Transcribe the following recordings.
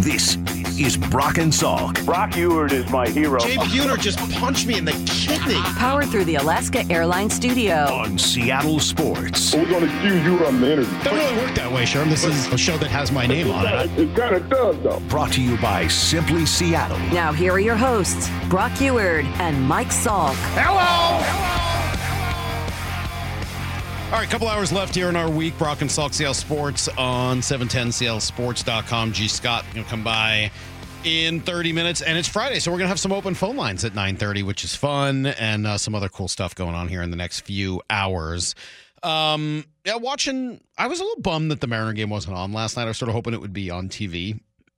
This is Brock and Salk. Brock Ewart is my hero. Jay Buhner just punched me in the kidney. Powered through the Alaska Airlines studio. On Seattle Sports. We're going to cue you on the interview. Doesn't really work that way, Sherm. This is a show that has my name on it. It kind of does, though. Brought to you by Simply Seattle. Now here are your hosts, Brock Ewart and Mike Salk. Hello! All right, a couple hours left here in our week. Brock and Salk, Seattle Sports on 710CLSports.com. G. Scott going to come by in 30 minutes. And it's Friday, so we're going to have some open phone lines at 9:30, which is fun, and some other cool stuff going on here in the next few hours. I was a little bummed that the Mariner game wasn't on last night. I was sort of hoping it would be on TV.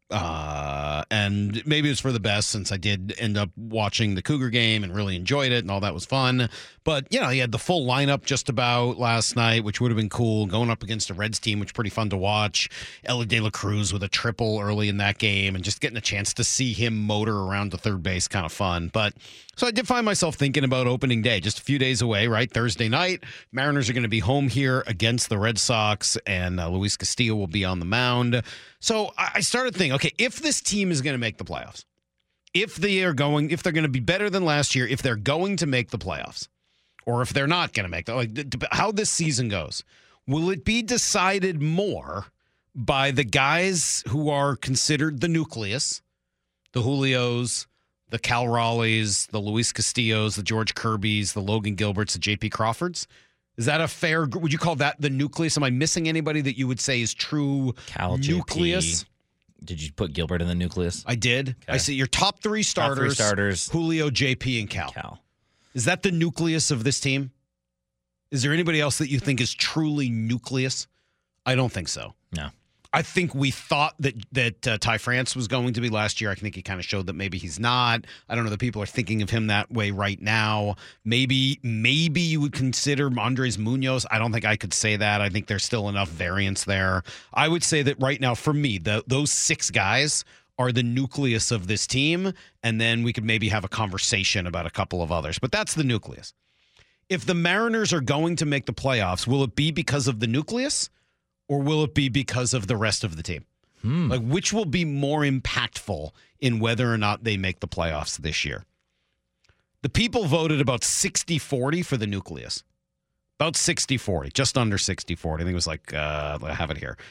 And maybe it was for the best, since I did end up watching the Cougar game and really enjoyed it, and all that was fun. But, you know, he had the full lineup just about last night, which would have been cool, going up against a Reds team, which is pretty fun to watch. Elly De La Cruz with a triple early in that game, and just getting a chance to see him motor around to third base, kind of fun. But so I did find myself thinking about opening day, just a few days away, right? Thursday night, Mariners are going to be home here against the Red Sox, and Luis Castillo will be on the mound. So I started thinking, okay, if this team is going to make the playoffs, if they're going to be better than last year, if they're going to make the playoffs, or if they're not going to make how this season goes, will it be decided more by the guys who are considered the nucleus, the Julios, the Cal Raleighs, the Luis Castillos, the George Kirbys, the Logan Gilberts, the J.P. Crawfords? Is that a fair? Would you call that the nucleus? Am I missing anybody that you would say is true Cal, nucleus? JP. Did you put Gilbert in the nucleus? I did. Okay. I see your top three starters. Julio, JP, and Cal. Is that the nucleus of this team? Is there anybody else that you think is truly nucleus? I don't think so. No. I think we thought that Ty France was going to be last year. I think he kind of showed that maybe he's not. I don't know that people are thinking of him that way right now. Maybe you would consider Andres Munoz. I don't think I could say that. I think there's still enough variance there. I would say that right now, for me, those six guys are the nucleus of this team, and then we could maybe have a conversation about a couple of others. But that's the nucleus. If the Mariners are going to make the playoffs, will it be because of the nucleus? Or will it be because of the rest of the team? Like, which will be more impactful in whether or not they make the playoffs this year? The people voted about 60-40 for the nucleus. About 60-40, just under 60-40. I think it was like, I have it here,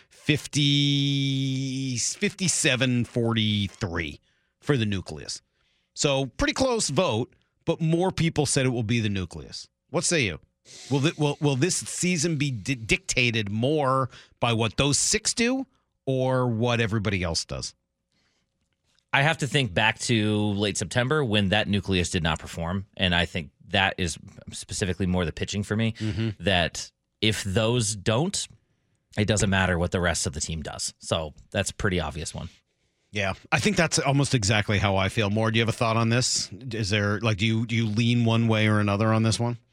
57-43 for the nucleus. So pretty close vote, but more people said it will be the nucleus. What say you? Will this season be dictated more by what those six do or what everybody else does? I have to think back to late September when that nucleus did not perform. And I think that is specifically more the pitching for me, that if those don't, it doesn't matter what the rest of the team does. So that's a pretty obvious one. Yeah, I think that's almost exactly how I feel. More, do you have a thought on this? Is there, like, do you lean one way or another on this one?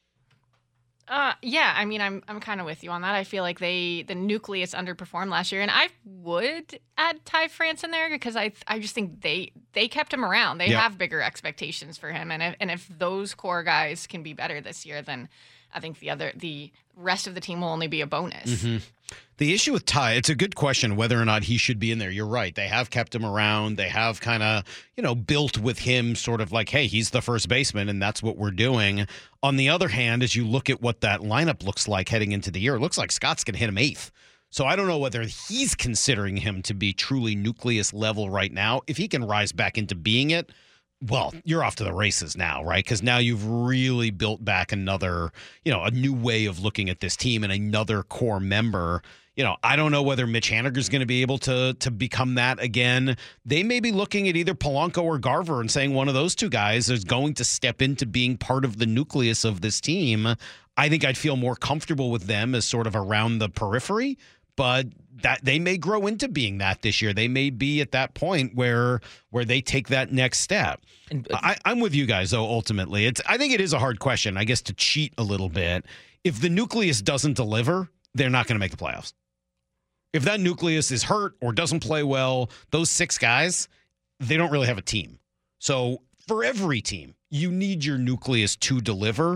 Yeah, I mean, I'm kind of with you on that. I feel like the nucleus underperformed last year, and I would add Ty France in there because I just think they kept him around. They have bigger expectations for him, and if those core guys can be better this year, then I think the rest of the team will only be a bonus. The issue with Ty, it's a good question whether or not he should be in there. You're right. They have kept him around. They have kind of, built with him sort of like, hey, he's the first baseman, and that's what we're doing. On the other hand, as you look at what that lineup looks like heading into the year, it looks like Scott's going to hit him eighth. So I don't know whether he's considering him to be truly nucleus level right now. If he can rise back into being it, well, you're off to the races now, right? Because now you've really built back another, a new way of looking at this team and another core member. I don't know whether Mitch Haniger's going to be able to become that again. They may be looking at either Polanco or Garver and saying one of those two guys is going to step into being part of the nucleus of this team. I think I'd feel more comfortable with them as sort of around the periphery, but that they may grow into being that this year. They may be at that point where they take that next step. I'm with you guys, though, ultimately. I think it is a hard question, I guess, to cheat a little bit. If the nucleus doesn't deliver, they're not going to make the playoffs. If that nucleus is hurt or doesn't play well, those six guys, they don't really have a team. So for every team, you need your nucleus to deliver.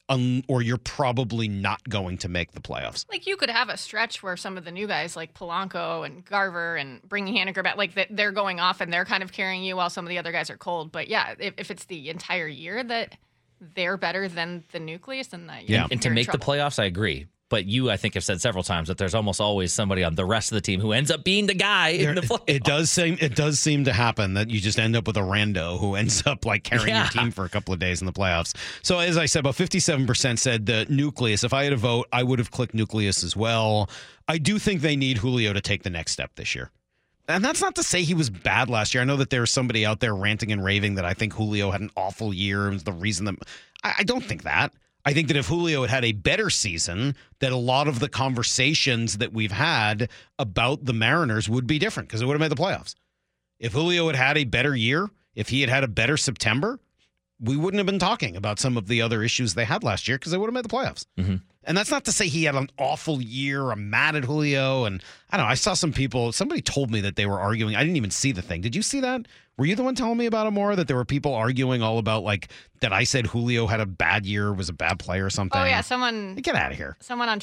or you're probably not going to make the playoffs. Like, you could have a stretch where some of the new guys like Polanco and Garver and bringing Haniger back, like they're going off and they're kind of carrying you while some of the other guys are cold. But yeah, if it's the entire year that they're better than the nucleus, then you're And to in make the trouble. playoffs, I agree. But you, I think, have said several times that there's almost always somebody on the rest of the team who ends up being the guy in the playoffs. It does seem to happen that you just end up with a rando who ends up like carrying your team for a couple of days in the playoffs. So as I said, about 57% said the nucleus. If I had a vote, I would have clicked nucleus as well. I do think they need Julio to take the next step this year. And that's not to say he was bad last year. I know that there's somebody out there ranting and raving that I think Julio had an awful year and was the reason that I don't think that. I think that if Julio had a better season, that a lot of the conversations that we've had about the Mariners would be different because it would have made the playoffs. If Julio had had a better year, if he had had a better September, we wouldn't have been talking about some of the other issues they had last year because they would have made the playoffs. Mm-hmm. And that's not to say he had an awful year. I'm mad at Julio. And I don't know. I saw some people, somebody told me that they were arguing. I didn't even see the thing. Did you see that? Were you the one telling me about it more? That there were people arguing all about like that I said Julio had a bad year, was a bad player or something? Oh, yeah. Get out of here. Someone on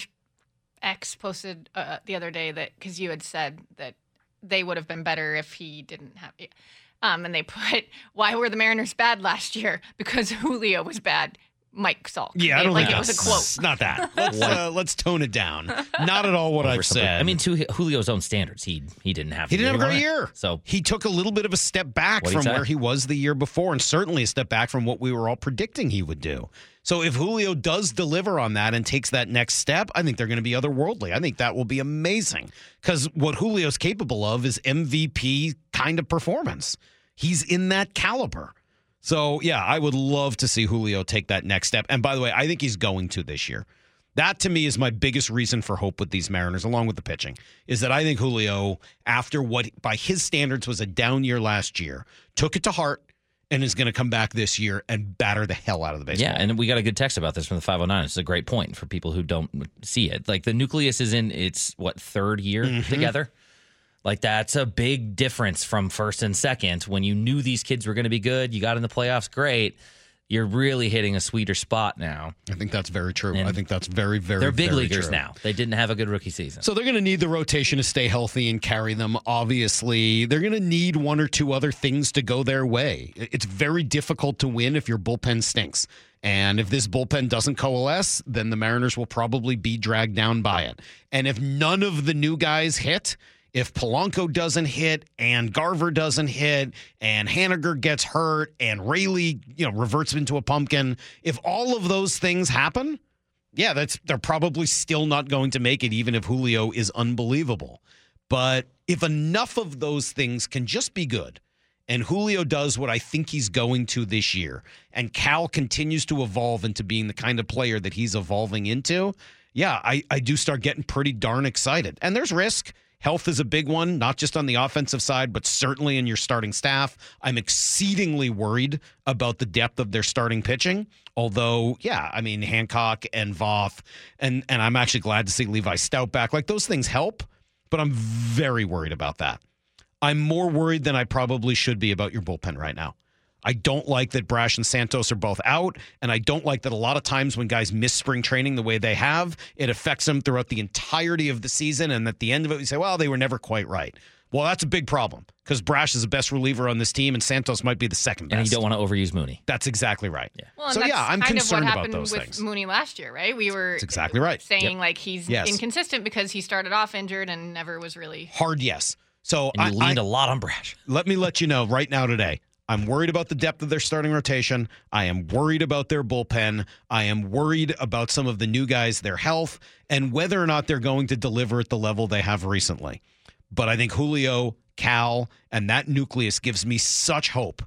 X posted the other day that because you had said that they would have been better if he didn't have it. And they put, why were the Mariners bad last year? Because Julio was bad. Mike Salk. Yeah, I don't like think it was a quote. It's not that. Let's tone it down. Not at all what I've said. I mean, to Julio's own standards, he didn't have. He didn't have a great year. So he took a little bit of a step back from where he was the year before, and certainly a step back from what we were all predicting he would do. So if Julio does deliver on that and takes that next step, I think they're going to be otherworldly. I think that will be amazing because what Julio's capable of is MVP kind of performance. He's in that caliber. So, yeah, I would love to see Julio take that next step. And by the way, I think he's going to this year. That, to me, is my biggest reason for hope with these Mariners, along with the pitching, is that I think Julio, after what, by his standards, was a down year last year, took it to heart and is going to come back this year and batter the hell out of the baseball. Yeah, and we got a good text about this from the 509. It's a great point for people who don't see it. Like, the nucleus is in its, third year together? Like, that's a big difference from first and second. When you knew these kids were going to be good, you got in the playoffs, great. You're really hitting a sweeter spot now. I think that's very true. And I think that's very, very, they're big very leaguers true. now. They didn't have a good rookie season. So they're going to need the rotation to stay healthy and carry them, obviously. They're going to need one or two other things to go their way. It's very difficult to win if your bullpen stinks. And if this bullpen doesn't coalesce, then the Mariners will probably be dragged down by it. And if none of the new guys hit, if Polanco doesn't hit and Garver doesn't hit and Haniger gets hurt and Rayleigh, reverts into a pumpkin, if all of those things happen, yeah, they're probably still not going to make it, even if Julio is unbelievable. But if enough of those things can just be good, and Julio does what I think he's going to this year, and Cal continues to evolve into being the kind of player that he's evolving into, yeah, I do start getting pretty darn excited. And there's risk. Health is a big one, not just on the offensive side, but certainly in your starting staff. I'm exceedingly worried about the depth of their starting pitching. Although, yeah, I mean, Hancock and Voth, and I'm actually glad to see Levi Stout back. Like, those things help, but I'm very worried about that. I'm more worried than I probably should be about your bullpen right now. I don't like that Brash and Santos are both out, and I don't like that a lot of times when guys miss spring training the way they have, it affects them throughout the entirety of the season, and at the end of it, we say, well, they were never quite right. Well, that's a big problem, because Brash is the best reliever on this team, and Santos might be the second best. And you don't want to overuse Mooney. That's exactly right. Yeah. Well, so, yeah, I'm concerned about those with things. Mooney last year, right? We were That's exactly right. saying, like, he's inconsistent because he started off injured and never was really... Hard yes. So and you leaned a lot on Brash. Let me let you know right now today, I'm worried about the depth of their starting rotation. I am worried about their bullpen. I am worried about some of the new guys, their health, and whether or not they're going to deliver at the level they have recently. But I think Julio, Cal, and that nucleus gives me such hope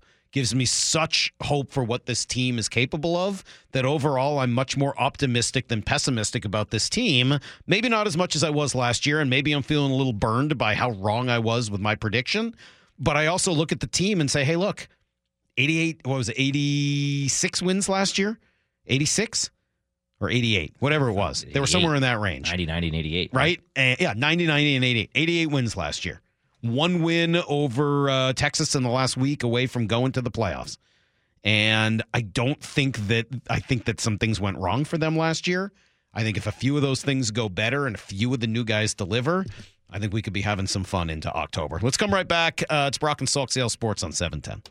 for what this team is capable of, that overall I'm much more optimistic than pessimistic about this team. Maybe not as much as I was last year, and maybe I'm feeling a little burned by how wrong I was with my prediction. But I also look at the team and say, hey, look, 86 wins last year? 86? Or 88, whatever it was. They were somewhere in that range. 90, 90, and 88. Right? 90, 90, and 88. 88 wins last year. One win over Texas in the last week away from going to the playoffs. And I think that some things went wrong for them last year. I think if a few of those things go better and a few of the new guys deliver, I think we could be having some fun into October. Let's come right back. It's Brock and Salk, CL Sports on 710.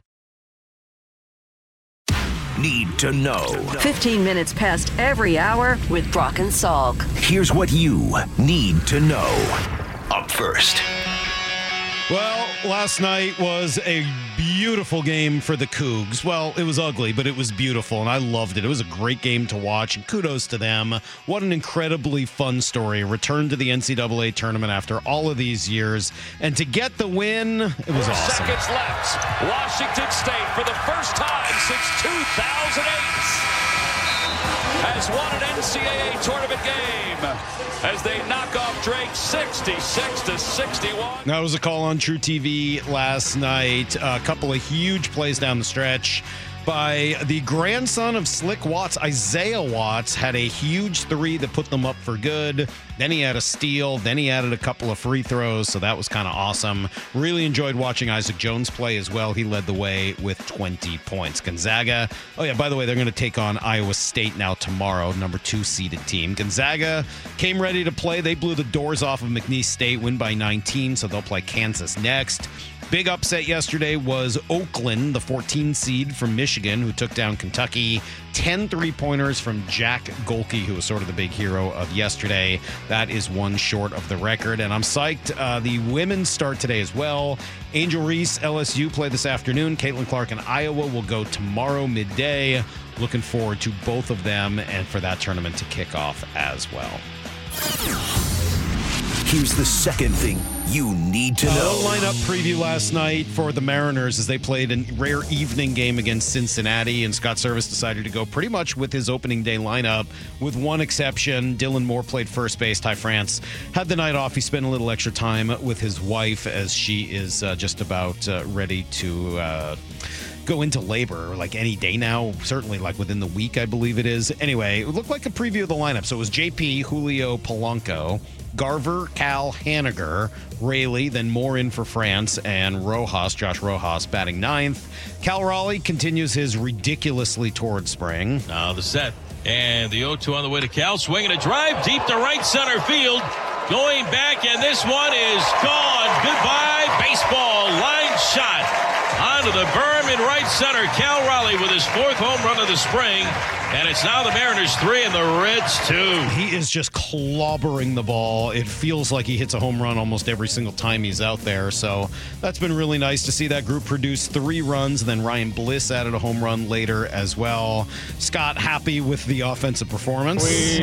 Need to know. 15 minutes past every hour with Brock and Salk. Here's what you need to know. Up first. Well, last night was a beautiful game for the Cougs. Well, it was ugly, but it was beautiful, and I loved it. It was a great game to watch, and kudos to them. What an incredibly fun story. Return to the NCAA tournament after all of these years, and to get the win, it was awesome. Seconds left. Washington State, for the first time since 2008, has won an NCAA tournament game as they knock off Drake 66-61. That was a call on True TV last night. A couple of huge plays down the stretch by the grandson of Slick Watts. Isaiah Watts had a huge three that put them up for good. Then he had a steal. Then he added a couple of free throws, so that was kind of awesome. Really enjoyed watching Isaac Jones play as well. He led the way with 20 points. Gonzaga, oh yeah, by the way, they're going to take on Iowa State now tomorrow, number 2 seeded team. Gonzaga came ready to play. They blew the doors off of McNeese State, win by 19, so they'll play Kansas next. Big upset yesterday was Oakland, the 14 seed from Michigan, who took down Kentucky. 10 three-pointers from Jack Golke, who was sort of the big hero of yesterday. That is one short of the record, and I'm psyched. The women start today as well. Angel Reese, LSU, play this afternoon. Caitlin Clark and Iowa will go tomorrow midday. Looking forward to both of them and for that tournament to kick off as well. Here's the second thing you need to know. Lineup preview last night for the Mariners as they played a rare evening game against Cincinnati, and Scott Service decided to go pretty much with his opening day lineup with one exception. Dylan Moore played first base. Ty France had the night off. He spent a little extra time with his wife as she is just about ready to go into labor like any day now, certainly like within the week, I believe it is. Anyway, it looked like a preview of the lineup. So it was JP, Julio, Polanco, Garver, Cal, Haniger, Rayleigh, then Moore in for France, and Rojas, Josh Rojas, batting ninth. Cal Raleigh continues his ridiculously torrid spring. Now the set, and the 0-2 on the way to Cal, swinging a drive deep to right center field. Going back, and this one is gone. Goodbye, baseball. Line shot onto the berm in right center. Cal Raleigh with his 4th home run of the spring. And it's now the Mariners 3 and the Reds 2. He is just clobbering the ball. It feels like he hits a home run almost every single time he's out there. So that's been really nice to see that group produce 3 runs. And then Ryan Bliss added a home run later as well. Scott, happy with the offensive performance? We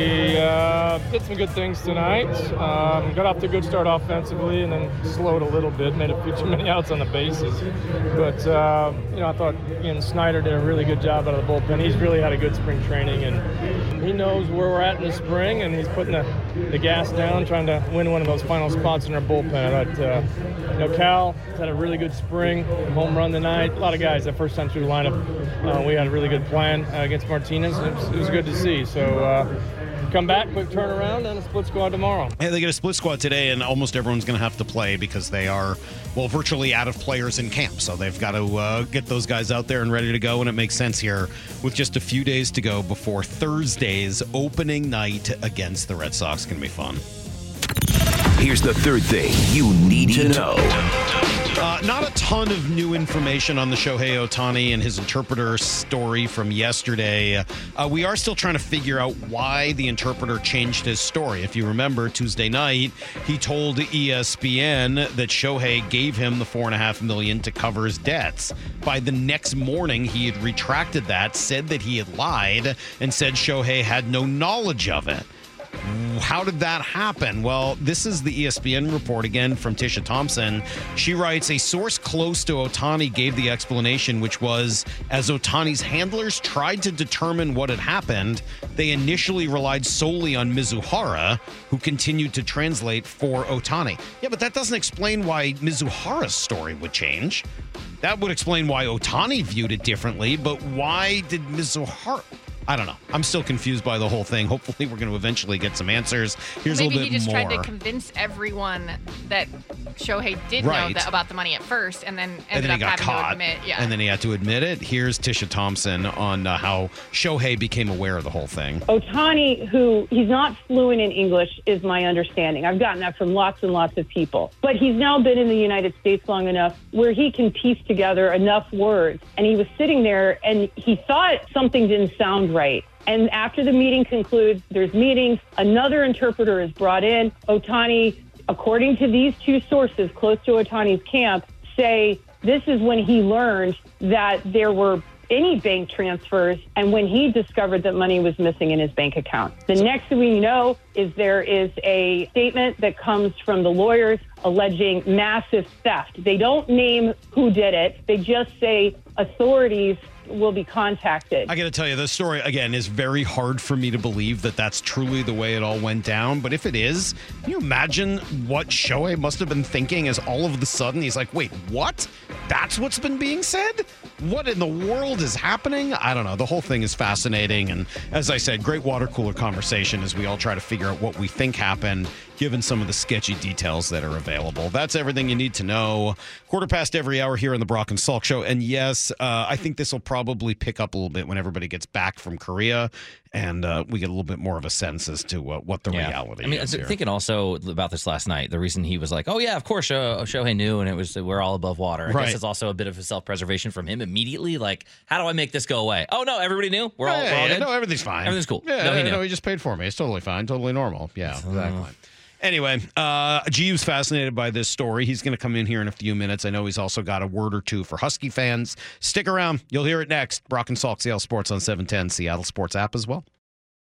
did some good things tonight. Got off to a good start offensively and then slowed a little bit. Made a few too many outs on the bases. But, I thought Ian Snyder did a really good job out of the bullpen. He's really had a good spring training, and he knows where we're at in the spring, and he's putting the gas down, trying to win one of those final spots in our bullpen. But, Cal had a really good spring, home run tonight. A lot of guys that first time through the lineup, we had a really good plan against Martinez. It was good to see. So come back, quick turnaround, and a split squad tomorrow. Yeah, they get a split squad today, and almost everyone's going to have to play because they are, virtually out of players in camp. So they've got to get those guys out there and ready to go, and it makes sense here with just a few days to go before Thursday's opening night against the Red Sox. Going to be fun. Here's the third thing you need to know. Not a ton of new information on the Shohei Ohtani and his interpreter story from yesterday. We are still trying to figure out why the interpreter changed his story. If you remember, Tuesday night, he told ESPN that Shohei gave him the $4.5 million to cover his debts. By the next morning, he had retracted that, said that he had lied, and said Shohei had no knowledge of it. How did that happen? Well, this is the ESPN report again from Tisha Thompson. She writes, a source close to Ohtani gave the explanation, which was, as Ohtani's handlers tried to determine what had happened, they initially relied solely on Mizuhara, who continued to translate for Ohtani. Yeah, but that doesn't explain why Mizuhara's story would change. That would explain why Ohtani viewed it differently, but why did Mizuhara... I don't know. I'm still confused by the whole thing. Hopefully, we're going to eventually get some answers. Here's Maybe a little bit more. he just tried to convince everyone that Shohei did know about the money at first, and then ended up he got having caught, to admit. Yeah. And then he had to admit it. Here's Tisha Thompson on how Shohei became aware of the whole thing. Ohtani, who he's not fluent in English, is my understanding. I've gotten that from lots and lots of people. But he's now been in the United States long enough where he can piece together enough words. And he was sitting there and he thought something didn't sound right. And after the meeting concludes, there's meetings, another interpreter is brought in. Ohtani, according to these two sources close to Ohtani's camp, say this is when he learned that there were any bank transfers and when he discovered that money was missing in his bank account. The next thing we know is there is a statement that comes from the lawyers alleging massive theft. They don't name who did it. They just say authorities will be contacted. I got to tell you, this story, again, is very hard for me to believe that that's truly the way it all went down. But if it is, can you imagine what Shohei must have been thinking as all of a sudden he's like, wait, what? That's what's been being said? What in the world is happening? I don't know. The whole thing is fascinating. And as I said, great water cooler conversation as we all try to figure out what we think happened, given some of the sketchy details that are available. That's everything you need to know. 1:15 every hour here on the Brock and Salk Show. And yes, I think this will probably pick up a little bit when everybody gets back from Korea and we get a little bit more of a sense as to what the reality is. I was thinking also about this last night. The reason he was like, oh, yeah, of course, Shohei knew, and it was we're all above water. I guess it's also a bit of a self-preservation from him immediately. Like, how do I make this go away? Oh, no, everybody knew? We're all good? No, everything's fine. Everything's cool. Yeah, no, he knew. He just paid for me. It's totally fine. Totally normal. Yeah, exactly. Anyway, G was fascinated by this story. He's going to come in here in a few minutes. I know he's also got a word or two for Husky fans. Stick around. You'll hear it next. Brock and Salk, Seattle Sports on 710, Seattle Sports app as well.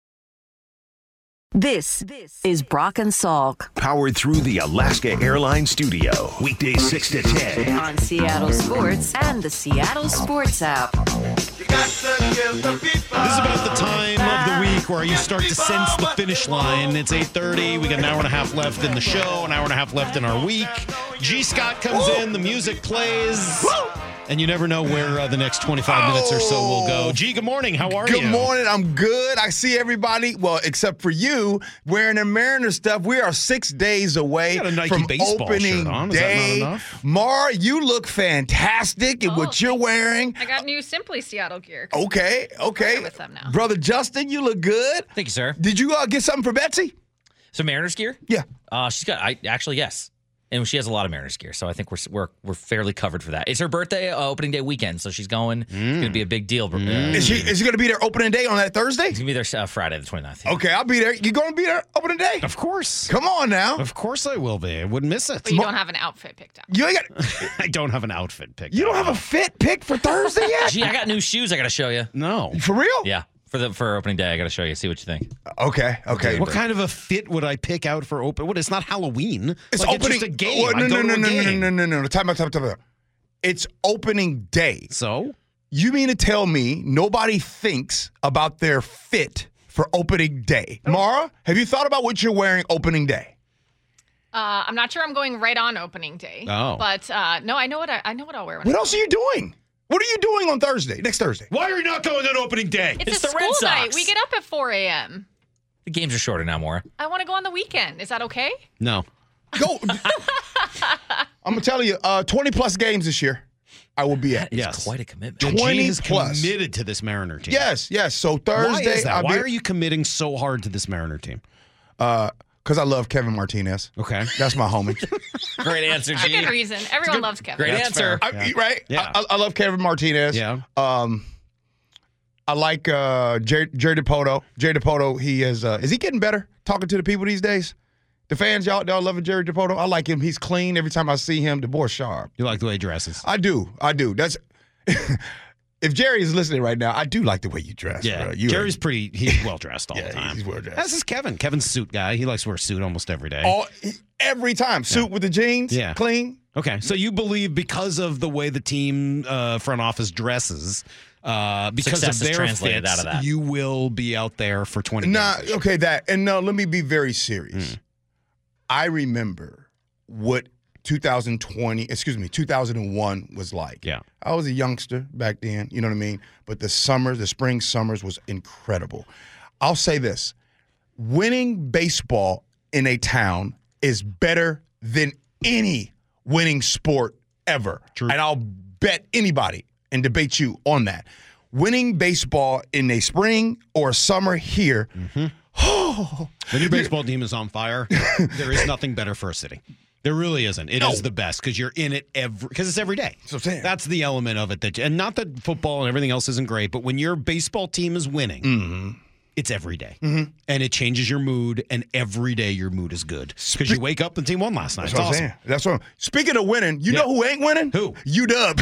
This is Brock and Salk. Powered through the Alaska Airlines studio. Weekdays 6 to 10. On Seattle Sports and the Seattle Sports app. This is about the time of the week where you start to sense the finish line. It's 8:30. We got an hour and a half left in the show, an hour and a half left in our week. G. Scott comes in, the music plays, and you never know where the next 25 minutes or so will go. G, good morning. How are you? Good morning. I'm good. I see everybody, well, except for you, wearing their Mariner stuff. We are 6 days away from opening day. Is that not enough? Mar, you look fantastic in what you're wearing. I got new Simply Seattle gear. Okay. With them now. Brother Justin, you look good. Thank you, sir. Did you get something for Betsy? Some Mariners gear? Yeah. She's got, yes. And she has a lot of Mariners gear, so I think we're fairly covered for that. It's her birthday, opening day weekend, so she's going. It's going to be a big deal. Is she going to be there opening day on that Thursday? She's going to be there Friday the 29th. Yeah. Okay, I'll be there. You going to be there opening day? Of course. Come on now. Of course I will be. I wouldn't miss it. But you don't have an outfit picked out. You ain't got. I don't have an outfit picked You out. don't have a fit picked for Thursday yet? Gee, I got new shoes I got to show you. No. For real? Yeah. For opening day, I got to show you. See what you think. Okay. What kind of a fit would I pick out for open? What? It's not Halloween. It's like, opening. It's just a game. No. Time out. It's opening day. So? You mean to tell me nobody thinks about their fit for opening day? Mara, have you thought about what you're wearing opening day? I'm not sure I'm going right on opening day. Oh. But no, I know what I'll wear. What else are you doing? What are you doing on Thursday? Next Thursday? Why are you not going on opening day? It's the a Red school night. Sox. We get up at 4 a.m. The games are shorter now, Maura. I want to go on the weekend. Is that okay? No. Go. I'm going to tell you, 20-plus games this year I will be at. It's quite a commitment. 20 is plus. committed to this Mariner team. Yes. So Thursday. Why is that? Why are you committing so hard to this Mariner team? Because I love Kevin Martinez. Okay. That's my homie. Great answer, G. Good reason. Everyone loves Kevin. Great That's answer. fair. Right? Yeah. I love Kevin Martinez. Yeah. I like Jerry DiPoto. Jerry DiPoto, he is he getting better talking to the people these days? The fans, y'all loving Jerry DiPoto? I like him. He's clean. Every time I see him, the boy's sharp. You like the way he dresses? I do. That's if Jerry is listening right now, I do like the way you dress. Yeah. Bro. Jerry's he's well dressed all the time. He's well dressed. This is Kevin. Kevin's a suit guy. He likes to wear a suit almost every day. Every time. Suit with the jeans. Yeah. Clean. Okay. So you believe because of the way the team front office dresses, because Success of is their translated fits, out of that. you will be out there for 20 games. Okay, that. And no, let me be very serious. I remember what 2001 was like. Yeah. I was a youngster back then, you know what I mean? But the spring summers was incredible. I'll say this. Winning baseball in a town is better than any winning sport ever. True. And I'll bet anybody and debate you on that. Winning baseball in a spring or summer here, when your baseball team is on fire, there is nothing better for a city. There really isn't. It is the best because you're in it because it's every day. That's the element of it. And not that football and everything else isn't great, but when your baseball team is winning, it's every day. And it changes your mood, and every day your mood is good because you wake up and the team won last night. That's what I'm saying. That's what Speaking of winning, you know who ain't winning? Who? UW.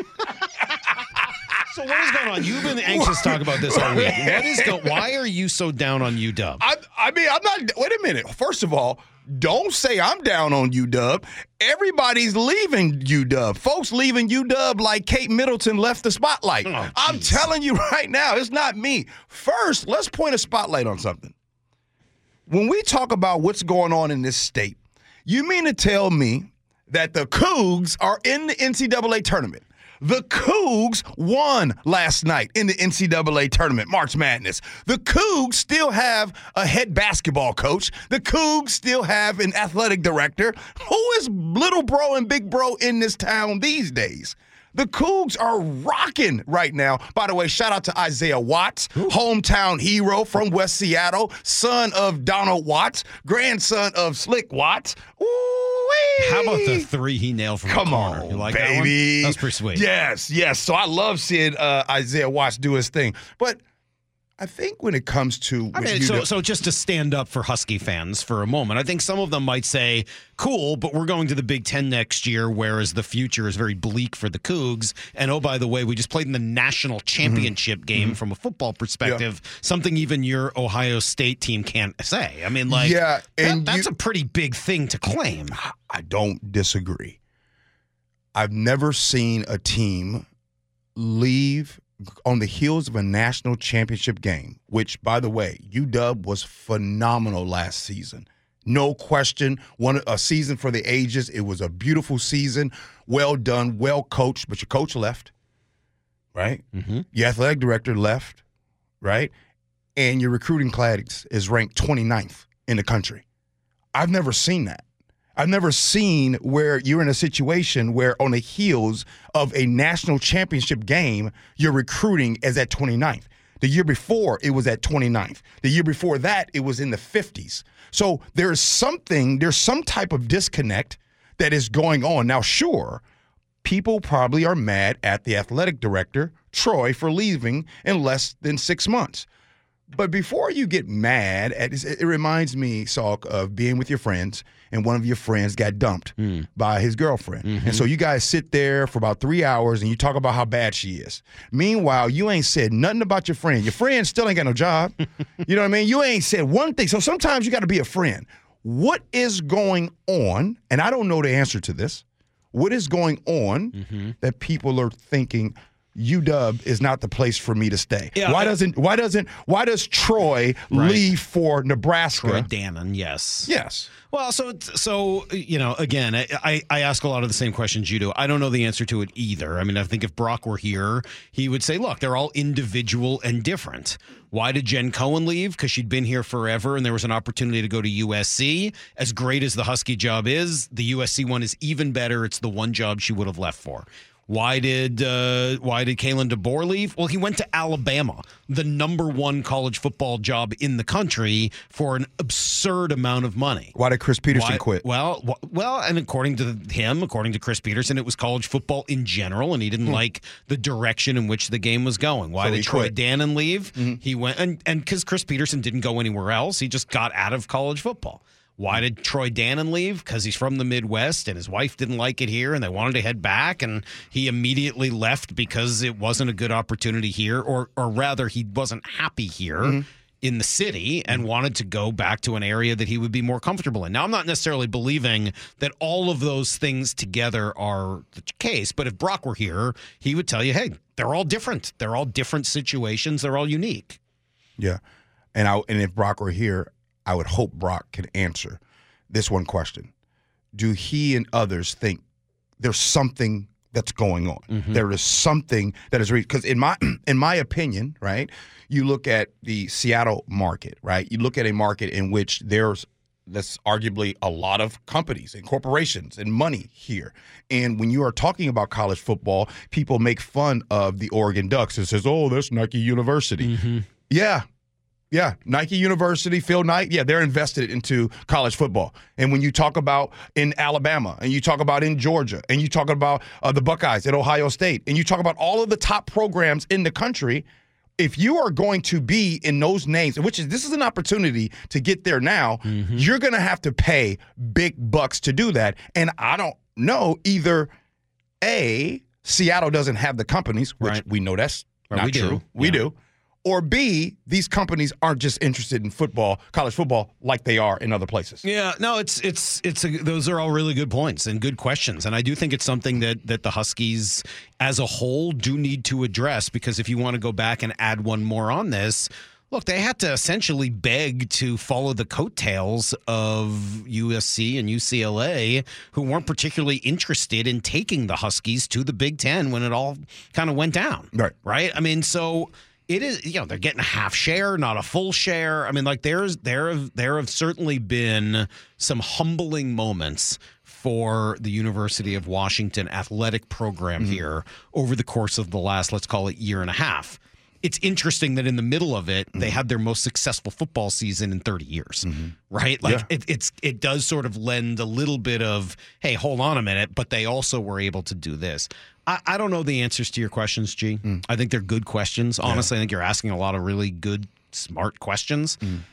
So what is going on? You've been anxious to talk about this all week. Why are you so down on UW? I mean, I'm not. Wait a minute. First of all, don't say I'm down on UW. Everybody's leaving UW. Folks leaving UW like Kate Middleton left the spotlight. I'm telling you right now, it's not me. First, let's point a spotlight on something. When we talk about what's going on in this state, you mean to tell me that the Cougs are in the NCAA tournament? The Cougs won last night in the NCAA tournament, March Madness. The Cougs still have a head basketball coach. The Cougs still have an athletic director. Who is little bro and big bro in this town these days? The Cougs are rocking right now. By the way, shout out to Isaiah Watts, hometown hero from West Seattle, son of Donald Watts, grandson of Slick Watts. Ooh-wee. How about the three he nailed from the corner? You like baby. That one? That's pretty sweet. Yes. So I love seeing Isaiah Watts do his thing. But I think when it comes to so just to stand up for Husky fans for a moment, I think some of them might say, cool, but we're going to the Big Ten next year, whereas the future is very bleak for the Cougs. And oh, by the way, we just played in the national championship game from a football perspective, something even your Ohio State team can't say. I mean, like, that's a pretty big thing to claim. I don't disagree. I've never seen a team leave on the heels of a national championship game, which, by the way, UW was phenomenal last season. No question. A season for the ages. It was a beautiful season. Well done, well coached, but your coach left, right? Your athletic director left, right? And your recruiting class is ranked 29th in the country. I've never seen that. I've never seen where you're in a situation where on the heels of a national championship game, your recruiting is at 29th. The year before, it was at 29th. The year before that, it was in the 50s. So there's some type of disconnect that is going on. Now, sure, people probably are mad at the athletic director, Troy, for leaving in less than 6 months. But before you get mad, it reminds me, Salk, of being with your friends, and one of your friends got dumped by his girlfriend. And so you guys sit there for about 3 hours, and you talk about how bad she is. Meanwhile, you ain't said nothing about your friend. Your friend still ain't got no job. You know what I mean? You ain't said one thing. So sometimes you got to be a friend. What is going on, and I don't know the answer to this, what is going on that people are thinking UW is not the place for me to stay? Yeah, why does Troy leave for Nebraska? Troy Dannon, yes. Yes. Well, so you know, again, I ask a lot of the same questions you do. I don't know the answer to it either. I mean, I think if Brock were here, he would say, look, they're all individual and different. Why did Jen Cohen leave? Because she'd been here forever and there was an opportunity to go to USC. As great as the Husky job is, the USC one is even better. It's the one job she would have left for. Why did Kalen DeBoer leave? Well, he went to Alabama, the #1 college football job in the country, for an absurd amount of money. Why did Chris Peterson quit? Well, and according to Chris Peterson, it was college football in general, and he didn't like the direction in which the game was going. Why did Troy Dannon leave? He went, and because Chris Peterson didn't go anywhere else, he just got out of college football. Why did Troy Dannon leave? Because he's from the Midwest and his wife didn't like it here and they wanted to head back, and he immediately left because it wasn't a good opportunity here, or rather he wasn't happy here in the city and wanted to go back to an area that he would be more comfortable in. Now, I'm not necessarily believing that all of those things together are the case, but if Brock were here, he would tell you, hey, they're all different. They're all different situations. They're all unique. Yeah. And if Brock were here, I would hope Brock could answer this one question. do he and others think there's something that's going on? Mm-hmm. There is something that is because in my opinion, right? You look at the Seattle market, right? You look at a market in which that's arguably a lot of companies and corporations and money here. And when you are talking about college football, people make fun of the Oregon Ducks and says, "Oh, that's Nike University." Mm-hmm. Yeah, Nike University, Phil Knight, they're invested into college football. And when you talk about in Alabama, and you talk about in Georgia, and you talk about the Buckeyes at Ohio State, and you talk about all of the top programs in the country, if you are going to be in those names, this is an opportunity to get there now, you're going to have to pay big bucks to do that. And I don't know, either A, Seattle doesn't have the companies, which we know that's not true. We do. Or B, these companies aren't just interested in football, college football, like they are in other places. Yeah, no, those are all really good points and good questions, and I do think it's something that the Huskies as a whole do need to address, because if you want to go back and add one more on this, look, they had to essentially beg to follow the coattails of USC and UCLA, who weren't particularly interested in taking the Huskies to the Big Ten when it all kind of went down. Right? I mean, so it is, they're getting a half share, not a full share. I mean, like there have certainly been some humbling moments for the University of Washington athletic program here over the course of the last, let's call it, year and a half. It's interesting that in the middle of it, they had their most successful football season in 30 years, right? Like it does sort of lend a little bit of, hey, hold on a minute, but they also were able to do this. I don't know the answers to your questions, G. I think they're good questions. Honestly, I think you're asking a lot of really good, smart questions.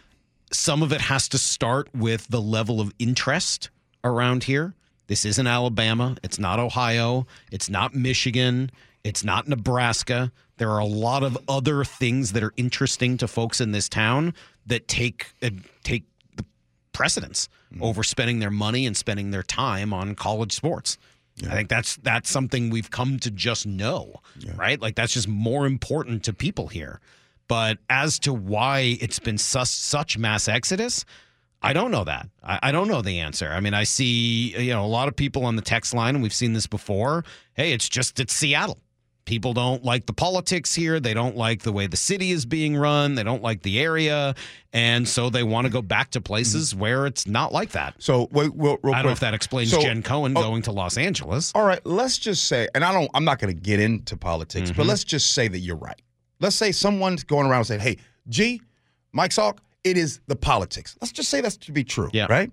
Some of it has to start with the level of interest around here. This isn't Alabama. It's not Ohio. It's not Michigan. It's not Nebraska. There are a lot of other things that are interesting to folks in this town that take the precedence over spending their money and spending their time on college sports. I think that's something we've come to just know, right? Like that's just more important to people here. But as to why it's been such mass exodus, I don't know that. I don't know the answer. I mean, I see a lot of people on the text line, and we've seen this before. Hey, it's Seattle. People don't like the politics here. They don't like the way the city is being run. They don't like the area. And so they want to go back to places where it's not like that. So, real quick. I don't know if that explains Jen Cohen going to Los Angeles. All right, let's just say, and I'm not going to get into politics, but let's just say that you're right. Let's say someone's going around saying, hey, G, Mike Salk, it is the politics. Let's just say that's to be true, right?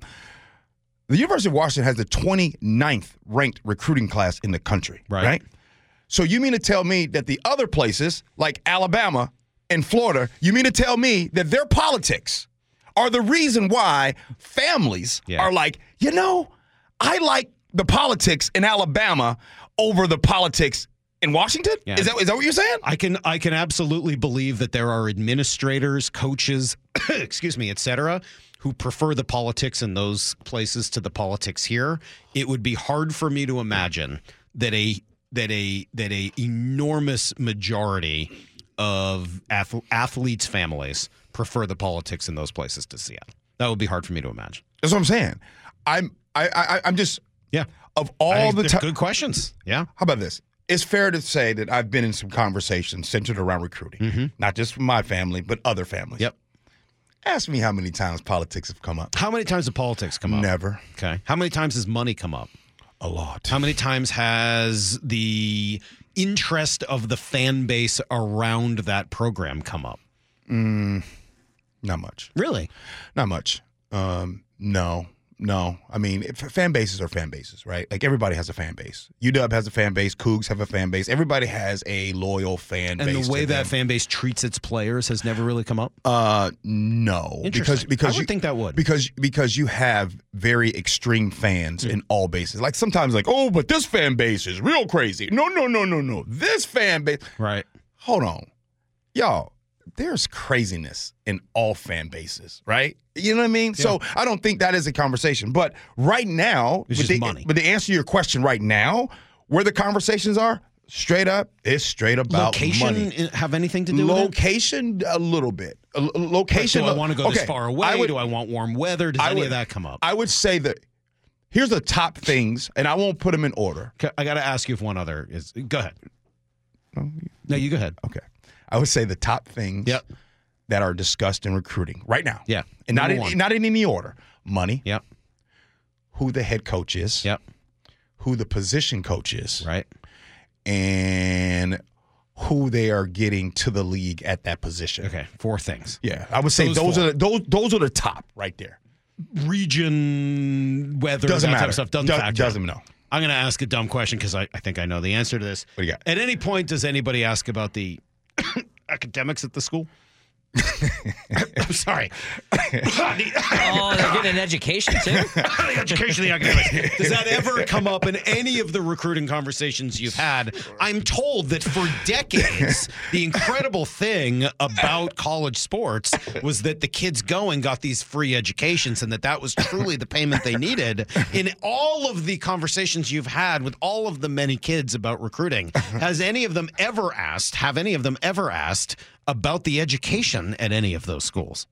The University of Washington has the 29th ranked recruiting class in the country, right? So you mean to tell me that the other places, like Alabama and Florida, you mean to tell me that their politics are the reason why families are like, I like the politics in Alabama over the politics in Washington? Yeah. Is that what you're saying? I can absolutely believe that there are administrators, coaches, et cetera, who prefer the politics in those places to the politics here. It would be hard for me to imagine that a enormous majority of athletes' families prefer the politics in those places to Seattle. That would be hard for me to imagine. That's what I'm saying. I'm just of all the time. Good questions. Yeah. How about this? It's fair to say that I've been in some conversations centered around recruiting, not just from my family, but other families. Yep. Ask me how many times politics have come up. How many times have politics come up? Never. Okay. How many times has money come up? A lot. How many times has the interest of the fan base around that program come up? Not much. Really? Not much. No. I mean, fan bases are fan bases, right? Like everybody has a fan base. UW has a fan base. Cougs have a fan base. Everybody has a loyal fan base. And the way that fan base treats its players has never really come up? No. Interesting. Because I would think that would. Because you have very extreme fans in all bases. Like sometimes like, oh, but this fan base is real crazy. No. This fan base. Right. Hold on. Y'all, there's craziness in all fan bases, right? You know what I mean? Yeah. So I don't think that is a conversation. But right now, it's just money. But to answer your question right now, where the conversations are, straight up, it's straight about location money. Have anything to do with it? Location, a little bit. Location. Do I want to go this far away? Do I want warm weather? Does any of that come up? I would say that Here's the top things, and I won't put them in order. I got to ask you if one other is. Go ahead. No, you go ahead. Okay. I would say the top things that are discussed in recruiting right now. Yeah. And not in any order. Money. Yep. Who the head coach is. Yep. Who the position coach is. Right. And who they are getting to the league at that position. Okay. 4 things. Yeah. I would say those are the top right there. Region, weather, doesn't that matter. type of stuff doesn't factor. Doesn't know. I'm going to ask a dumb question because I think I know the answer to this. What do you got? At any point, does anybody ask about the academics at the school? I'm sorry. Oh, they're getting an education too. The education, the academics. Does that ever come up in any of the recruiting conversations you've had? I'm told that for decades, the incredible thing about college sports was that the kids going got these free educations, and that was truly the payment they needed. In all of the conversations you've had with all of the many kids about recruiting, have any of them ever asked about the education at any of those schools?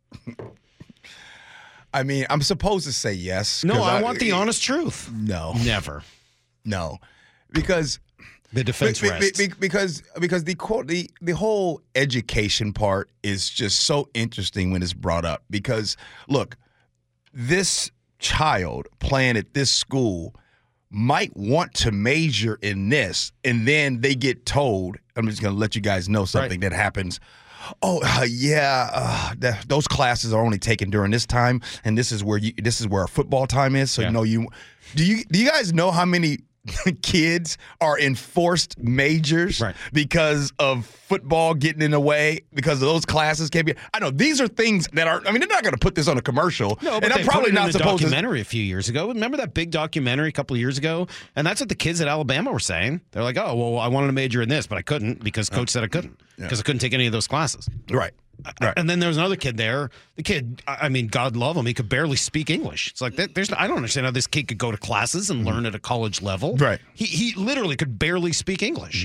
I mean, I'm supposed to say yes. No, I want the honest truth. No. Never. No. Because the defense rests. Because the whole education part is just so interesting when it's brought up. Because, look, this child playing at this school might want to major in this, and then they get told, I'm just going to let you guys know something that happens. Those classes are only taken during this time, and this is where football time is. So do you guys know how many kids are in forced majors because of football getting in the way, because of those classes can't be? I know these are things that are. I mean, they're not going to put this on a commercial. No, but and I'm they probably put it not in the supposed documentary a few years ago. Remember that big documentary a couple of years ago? And that's what the kids at Alabama were saying. They're like, "Oh, well, I wanted to major in this, but I couldn't because coach said I couldn't because I couldn't take any of those classes." Right. And then there was another kid there. The kid, I mean, God love him, he could barely speak English. It's like I don't understand how this kid could go to classes and learn at a college level. Right. He literally could barely speak English.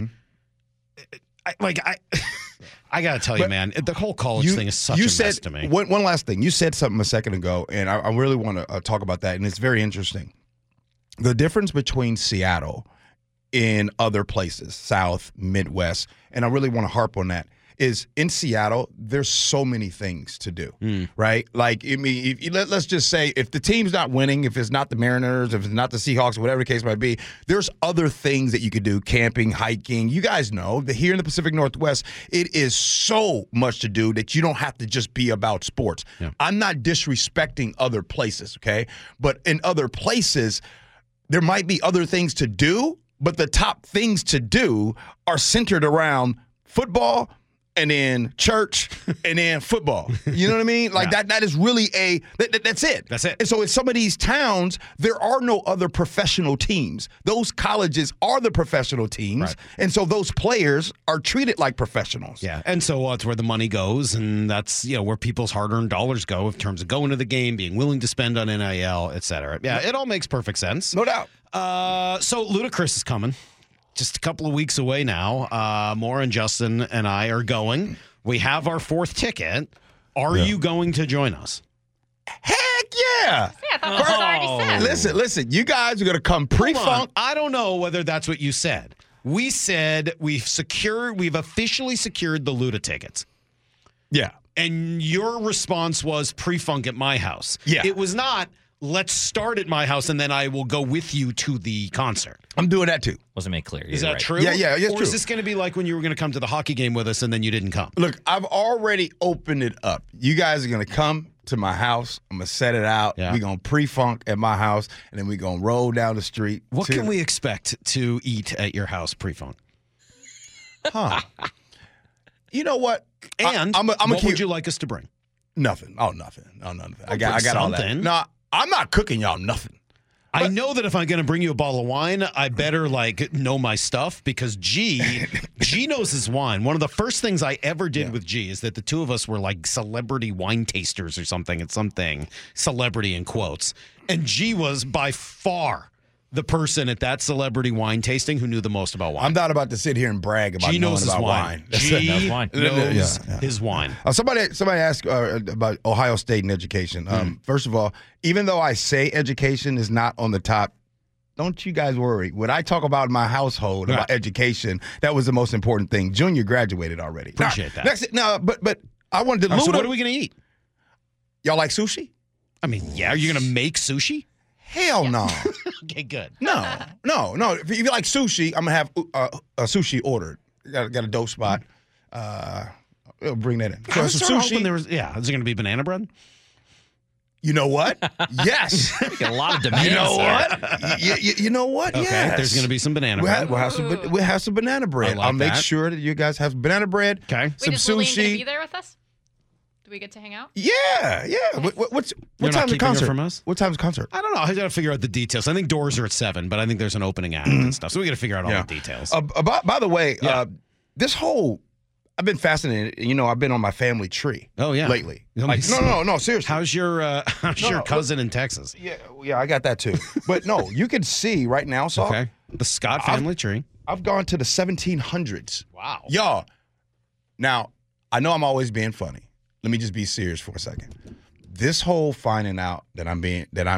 I got to tell you, man, the whole college thing is such a mess to me. One last thing. You said something a second ago, and I really want to talk about that, and it's very interesting. The difference between Seattle and other places, South, Midwest, and I really want to harp on that, is in Seattle, there's so many things to do, right? Like, I mean, let's just say if the team's not winning, if it's not the Mariners, if it's not the Seahawks, whatever the case might be, there's other things that you could do, camping, hiking. You guys know that here in the Pacific Northwest, it is so much to do that you don't have to just be about sports. Yeah. I'm not disrespecting other places, okay? But in other places, there might be other things to do, but the top things to do are centered around football, and then church, and then football. You know what I mean? Like that is really that's it. That's it. And so in some of these towns, there are no other professional teams. Those colleges are the professional teams. Right. And so those players are treated like professionals. Yeah. And so that's where the money goes, and that's where people's hard-earned dollars go in terms of going to the game, being willing to spend on NIL, et cetera. Yeah, it all makes perfect sense. No doubt. So Ludacris is coming. Just a couple of weeks away now. Maura and Justin and I are going. We have our 4th ticket. Are you going to join us? Heck yeah! I thought that was already said. Listen. You guys are going to come pre-funk. I don't know whether that's what you said. We said we've officially secured the Luda tickets. Yeah. And your response was pre-funk at my house. Yeah. It was not, let's start at my house and then I will go with you to the concert. I'm doing that too. Wasn't made clear. Is that true? Yeah, it's or true. Is this going to be like when you were going to come to the hockey game with us and then you didn't come? Look, I've already opened it up. You guys are going to come to my house. I'm going to set it out. Yeah. We're going to pre-funk at my house, and then we're going to roll down the street. What can we expect to eat at your house pre-funk? Huh. You know what? And what would you like us to bring? Nothing. Oh, nothing. Oh, nothing. I got all that. No, I'm not cooking y'all nothing. I know that if I'm going to bring you a bottle of wine, I better know my stuff, because G knows his wine. One of the first things I ever did with G is that the two of us were like celebrity wine tasters or something at something, celebrity in quotes. And G was by far the person at that celebrity wine tasting who knew the most about wine. I'm not about to sit here and brag about G knowing knows his about wine. wine. G knows wine. knows his wine. Somebody asked about Ohio State and education. First of all, even though I say education is not on the top, don't you guys worry. When I talk about my household, about education, that was the most important thing. Junior graduated already. Appreciate that. But I wanted to. So what are we going to eat? Y'all like sushi? I mean, yeah. Are you going to make sushi? Hell no. Okay, good. No. If you like sushi, I'm gonna have a sushi ordered. Got a dope spot. We'll bring that in. I was some sort of sushi. hoping there was. Yeah, is it going to be banana bread? You know what? Yes. A lot of demands. You know here. what? You know what? Okay, Yes. there's going to be some banana bread. We'll have some banana bread. like I'll make that. sure that you guys have banana bread. Okay. Some Wait, is Lillian going to sushi. be there with us? Do we get to hang out? Yeah. What You're time's not the keeping her concert? from us? What time's the concert? I don't know. I got to figure out the details. I think doors are at 7, but I think there's an opening act and stuff. So we got to figure out all the details. By the way, this whole I've been fascinated. You know, I've been on my family tree. Oh yeah, lately. Let me Like, see. no, seriously. How's your cousin in Texas? Yeah, I got that too. But no, you can see right now, Saul. Okay, the Scott family tree. I've gone to the 1700s. Wow. Y'all. Now, I know I'm always being funny. Let me just be serious for a second. This whole finding out that I'm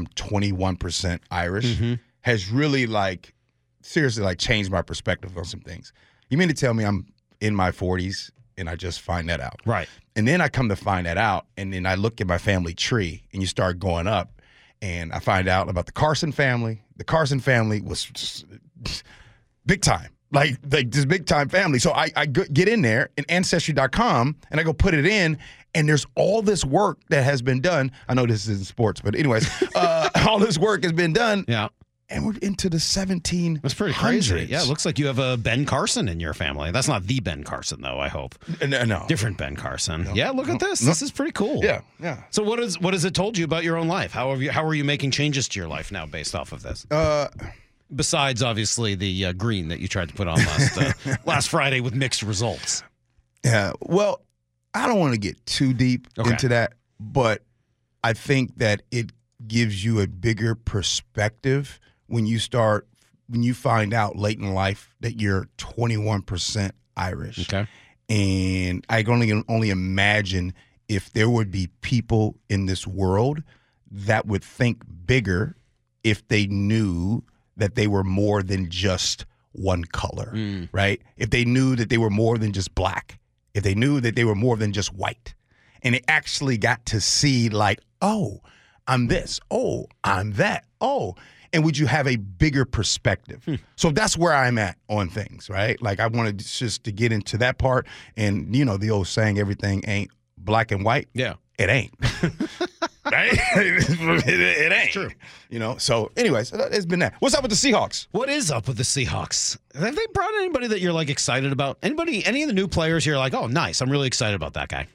21% Irish has really seriously changed my perspective on some things. You mean to tell me I'm in my 40s and I just find that out? Right. And then I come to find that out, and then I look at my family tree, and you start going up, and I find out about the Carson family. The Carson family was just big time. Like this big time family. So I get in there in Ancestry.com and I go put it in, and there's all this work that has been done. I know this isn't sports, but anyways, all this work has been done. Yeah. And we're into the 1700s. That's pretty crazy. Yeah, it looks like you have a Ben Carson in your family. That's not the Ben Carson, though, I hope. No. Different Ben Carson. Yeah, look at this. This is pretty cool. Yeah. So what has it told you about your own life? How are you making changes to your life now based off of this? Besides, obviously, the green that you tried to put on last Friday with mixed results. Yeah. Well, I don't want to get too deep into that, but I think that it gives you a bigger perspective when you find out late in life that you're 21% Irish. Okay. And I can only imagine if there would be people in this world that would think bigger if they knew that they were more than just one color, right? If they knew that they were more than just black, if they knew that they were more than just white, and they actually got to see oh, I'm this, oh, I'm that, oh. And would you have a bigger perspective? So that's where I'm at on things, right? I wanted just to get into that part. And, the old saying, everything ain't black and white. Yeah. It ain't. Right? it ain't. True. So anyways, it's been that. What's up with the Seahawks? What is up with the Seahawks? Have they brought anybody that you're excited about? Any of the new players you're oh, nice. I'm really excited about that guy.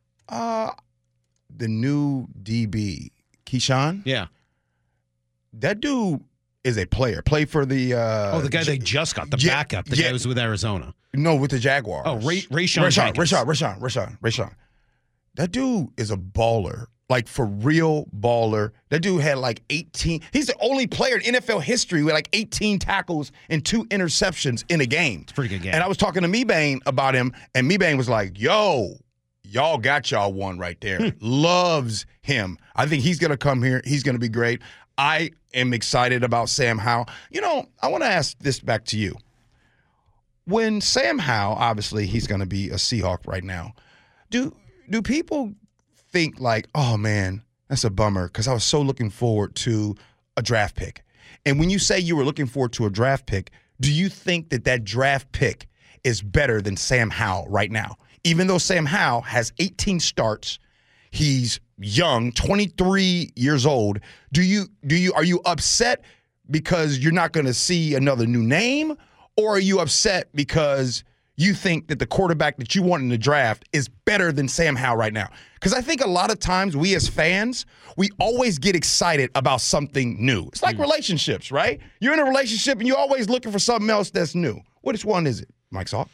The new DB, Keyshawn. Yeah. That dude is a player. Played for the the guy they just got, the backup, the guy who was with Arizona. No, with the Jaguars. Oh, Rashawn. That dude is a baller. For real baller. That dude had 18. He's the only player in NFL history with 18 tackles and 2 interceptions in a game. It's a pretty good game. And I was talking to Mebane about him, and Mebane was like, yo, y'all got y'all one right there. Loves him. I think he's going to come here. He's going to be great. I am excited about Sam Howell. I want to ask this back to you. When Sam Howell, obviously he's going to be a Seahawk right now, do people think oh, man, that's a bummer because I was so looking forward to a draft pick? And when you say you were looking forward to a draft pick, do you think that draft pick is better than Sam Howell right now? Even though Sam Howell has 18 starts, he's young, 23 years old. Are you upset because you're not going to see another new name, or are you upset because you think that the quarterback that you want in the draft is better than Sam Howell right now? Because I think a lot of times we as fans, we always get excited about something new. It's like relationships, right? You're in a relationship and you're always looking for something else that's new. Which one is it, Mike Salk?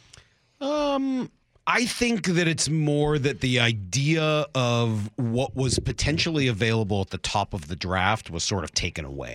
I think that it's more that the idea of what was potentially available at the top of the draft was sort of taken away.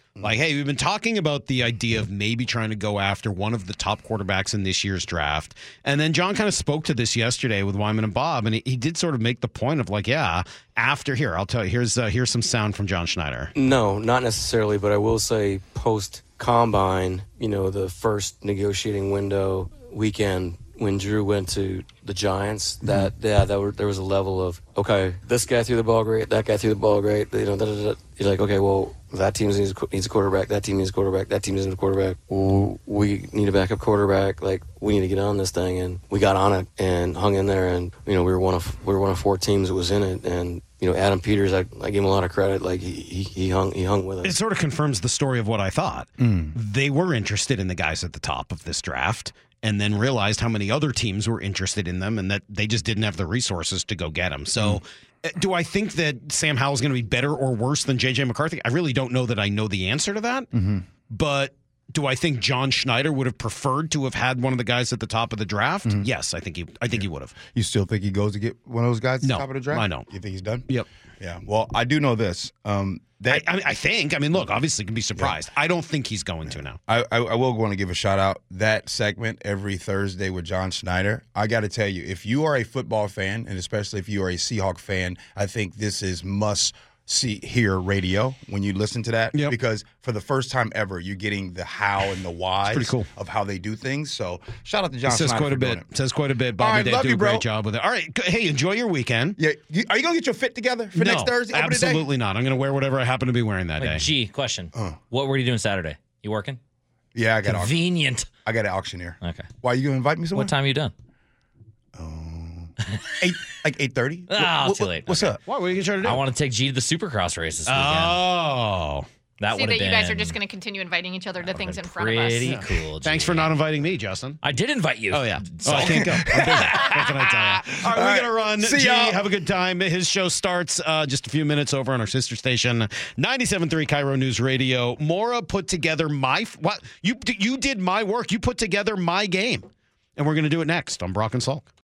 Like, hey, we've been talking about the idea of maybe trying to go after one of the top quarterbacks in this year's draft. And then John kind of spoke to this yesterday with Wyman and Bob, and he did sort of make the point of like, yeah, after here, I'll tell you, here's some sound from John Schneider. No, not necessarily, but I will say post-combine, the first negotiating window weekend when Drew went to the Giants, there was a level of, okay, this guy threw the ball great, that guy threw the ball great. You're like, okay, well, that team needs a quarterback, that team needs a quarterback, that team needs a quarterback. Ooh, we need a backup quarterback. Like, we need to get on this thing, and we got on it and hung in there, and we were one of 4 teams that was in it, and Adam Peters, I give him a lot of credit. Like he hung with us. It sort of confirms the story of what I thought. They were interested in the guys at the top of this draft, and then realized how many other teams were interested in them, and that they just didn't have the resources to go get them. So, do I think that Sam Howell is going to be better or worse than J.J. McCarthy? I really don't know that I know the answer to that. But do I think John Schneider would have preferred to have had one of the guys at the top of the draft? Yes, I think he would have. You still think he goes to get one of those guys at the top of the draft? I don't. You think he's done? Yep. Yeah. Well, I do know this. I think. I mean, look, obviously, can be surprised. Yeah. I don't think he's going to now. I will want to give a shout out. That segment every Thursday with John Schneider. I got to tell you, if you are a football fan, and especially if you are a Seahawk fan, I think this is must hear radio when you listen to that, because for the first time ever, you're getting the how and the why of how they do things. So shout out to John Schneider. Says quite a bit. Bob and Dave do a great job with it. All right, hey, enjoy your weekend. Yeah, are you gonna get your fit together for next Thursday? Absolutely not. I'm gonna wear whatever I happen to be wearing that day. G, question: what were you doing Saturday? You working? Yeah, I got convenient. I got an auctioneer. Okay. Why, you gonna invite me somewhere? What time are you done? 8:30. Oh, too late. What's up? What are you gonna try to do? I want to take G to the Supercross race this weekend. Oh. That See would that have been. You guys are just going to continue inviting each other to things in front of us. Pretty cool. G. Thanks for not inviting me, Justin. I did invite you. Oh, yeah. I can't go. I'm busy. What can I tell you? All right, we got to run. See G, y'all. have a good time. His show starts just a few minutes over on our sister station, 97.3 Cairo News Radio. Maura put together you did my work. You put together my game. And we're going to do it next on Brock and Salk.